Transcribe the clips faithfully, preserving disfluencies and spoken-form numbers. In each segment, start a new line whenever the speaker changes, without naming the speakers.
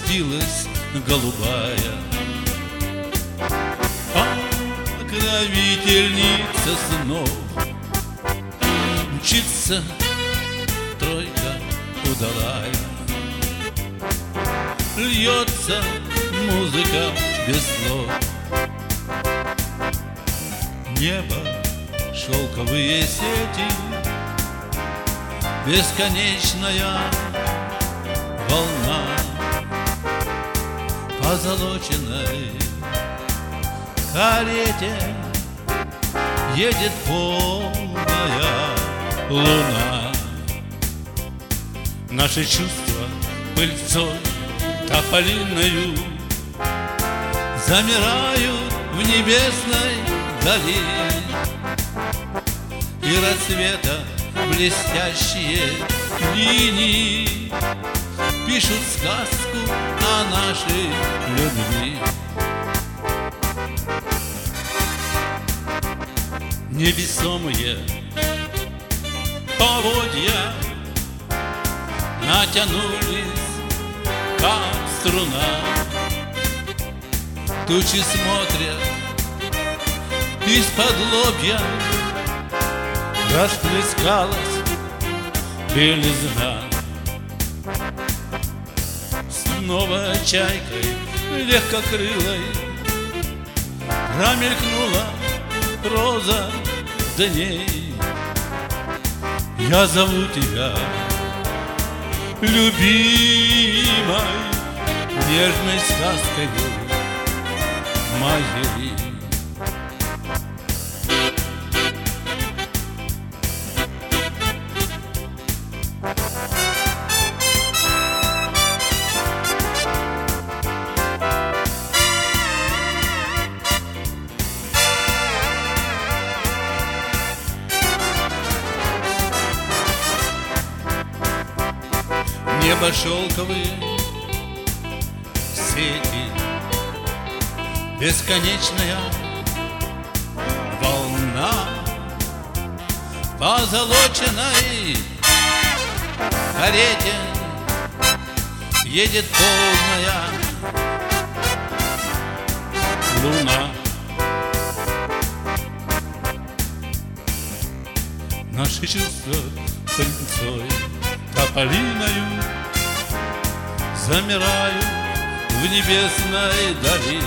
спустилась голубая. Покровительница снов, мчится тройка удалая. Льется музыка без слов. Небо, шелковые сети, бесконечная волна. Позолоченной карете едет полная луна. Наши чувства пыльцой тополиною замирают в небесной дали, и рассвета блестящие линии пишут сказку о нашей любви. Невесомые поводья натянулись, как струна. Тучи смотрят из-под лобья, расплескалась белизна. Снова чайкой легкокрылой промелькнула роза дней. Я зову тебя, любимой, нежной сказкою моей. Небо шелковые сети, бесконечная волна. Позолоченной карете едет полная луна. Наши чувства пыльцой тополиною замирают в небесной дали,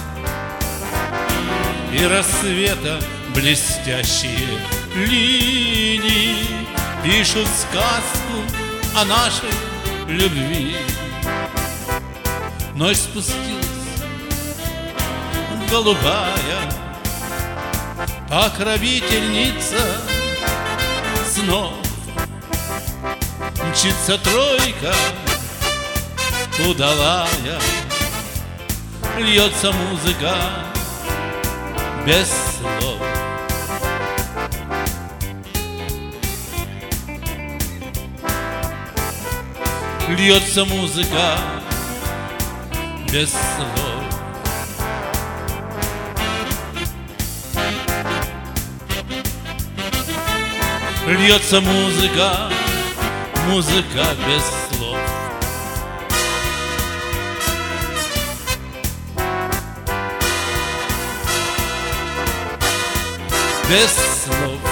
и рассвета блестящие линии пишут сказку о нашей любви. Ночь спустилась голубая, покровительница снов. Мчится тройка удалая, льется музыка без слов. Льется музыка без слов. Льется музыка, музыка без слов. Без слов.